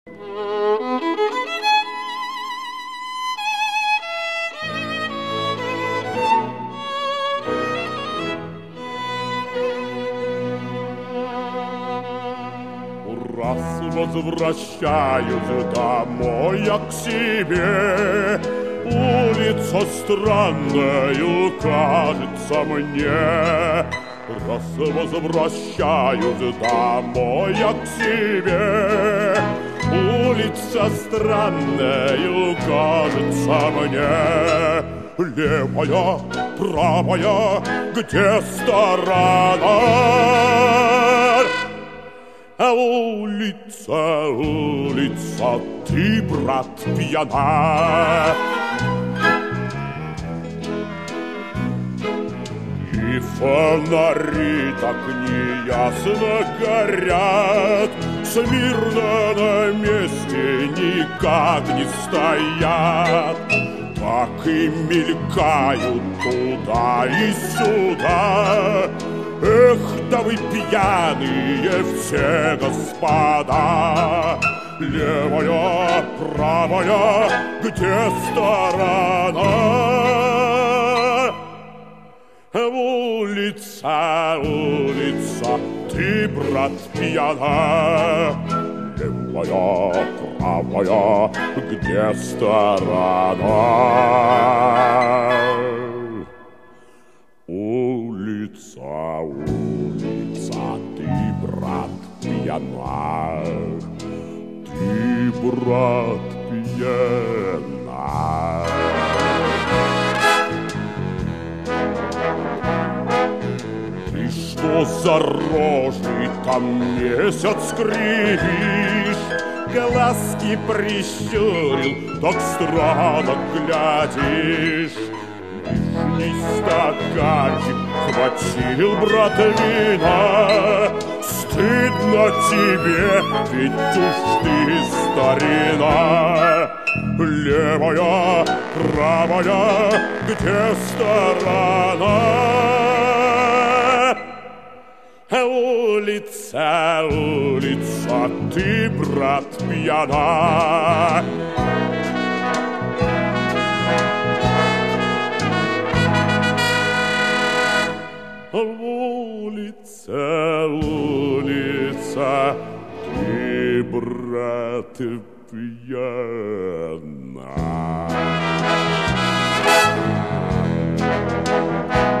Раз возвращаюсь домой я к себе, улица странною кажется мне. Раз возвращаюсь домой я к себе, улица странною кажется мне. Левая, правая, где сторона? Улица, улица, ты, брат, пьяна. И фонари так неясно горят, смирно на месте никак не стоят. Так и мелькают туда и сюда. Эх, да вы пьяные все, господа! Левая, правая, где сторона? Улица, улица, ты, брат, пьяна. Левая, правая, где сторона? Улица, улица, ты, брат, пьяна. Ты, брат, пьяна. Ты что за рожей там месяц кривишь? Глазки прищурил, так странно глядишь. Лишний стаканчик хватил, брат, вина. Стыдно тебе, ведь уж ты старина. Левая, правая, где сторона? Улица, улица, ты, брат, пьяна. Улица, улица, ты, брат, пьяна.